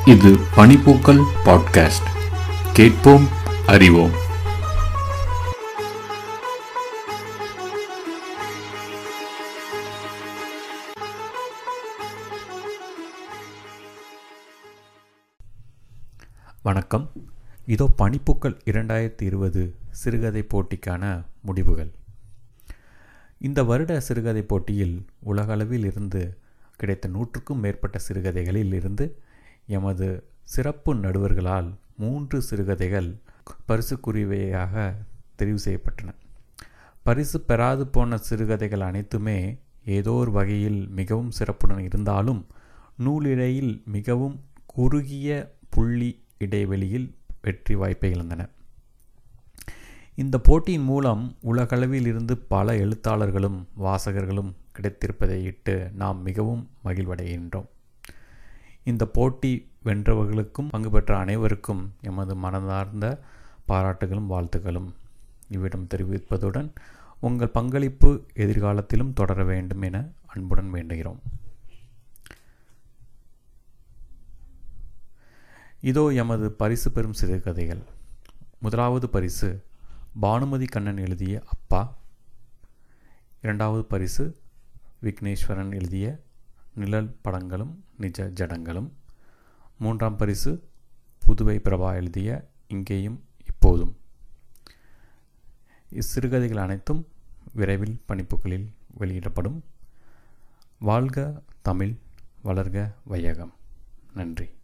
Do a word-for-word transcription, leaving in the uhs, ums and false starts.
இது பனிப்பூக்கள் பாட்காஸ்ட். கேட்போம், அறிவோம். வணக்கம். இதோ பனிப்பூக்கள் இரண்டாயிரத்தி இருபது சிறுகதை போட்டிக்கான முடிவுகள். இந்த வருட சிறுகதை போட்டியில் உலகளவில் இருந்து கிடைத்த நூற்றுக்கும் மேற்பட்ட சிறுகதைகளில் இருந்து எமது சிறப்பு நடுவர்களால் மூன்று சிறுகதைகள் பரிசுக்குரியவையாக தெரிவு செய்யப்பட்டன. பரிசு பெறாது போன சிறுகதைகள் அனைத்துமே ஏதோ ஒரு வகையில் மிகவும் சிறப்புடன் இருந்தாலும் நூலிழையில் மிகவும் குறுகிய புள்ளி இடைவெளியில் வெற்றி வாய்ப்பை இழந்தன. இந்த போட்டியின் மூலம் உலகளவில் இருந்து பல எழுத்தாளர்களும் வாசகர்களும் கிடைத்திருப்பதை இட்டு நாம் மிகவும் மகிழ்வடைகின்றோம். இந்த போட்டி வென்றவர்களுக்கும் பங்கு பெற்ற அனைவருக்கும் எமது மனதார்ந்த பாராட்டுகளும் வாழ்த்துக்களும் இவ்விடம் தெரிவிப்பதுடன் உங்கள் பங்களிப்பு எதிர்காலத்திலும் தொடர வேண்டும் என அன்புடன் வேண்டுகிறோம். இதோ எமது பரிசு பெறும் சிறுகதைகள். முதலாவது பரிசு பானுமதி கண்ணன் எழுதிய அப்பா. இரண்டாவது பரிசு விக்னேஸ்வரன் எழுதிய நிழல் படங்களும் நிஜ ஜடங்களும். மூன்றாம் பரிசு புதுவை பிரபா எழுதிய இங்கேயும் இப்போதும். இச்சிறுகதைகள் அனைத்தும் விரைவில் பனிப்புகளில் வெளியிடப்படும். வாழ்க தமிழ், வளர்க வையகம். நன்றி.